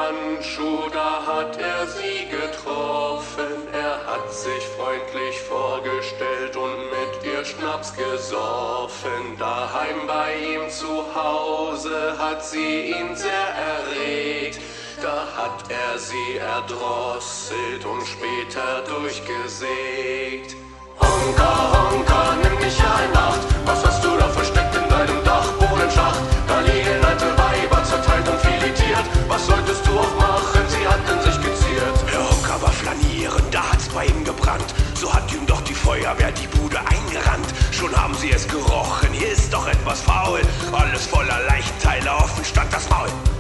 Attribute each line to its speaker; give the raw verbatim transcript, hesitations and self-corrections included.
Speaker 1: Handschuh, da hat er sie getroffen. Er hat sich freundlich vorgestellt und mit ihr Schnaps gesoffen. Daheim bei ihm zu Hause hat sie ihn sehr erregt. Da hat er sie erdrosselt und später durchgesägt. Honka, Honka, nimm mich ja in Acht. Was hast du da versteckt in deinem Dachbodenschacht? Da liegen alte Weiber zerteilt und filetiert. Was solltest du auch machen? Sie hatten sich geziert.
Speaker 2: Der Honka war flanieren, da hat's bei ihm gebrannt. So hat ihm doch die Feuerwehr die Bude eingerannt. Schon haben sie es gerochen, hier ist doch etwas faul. Alles voller Leichenteile, offen stand das Maul.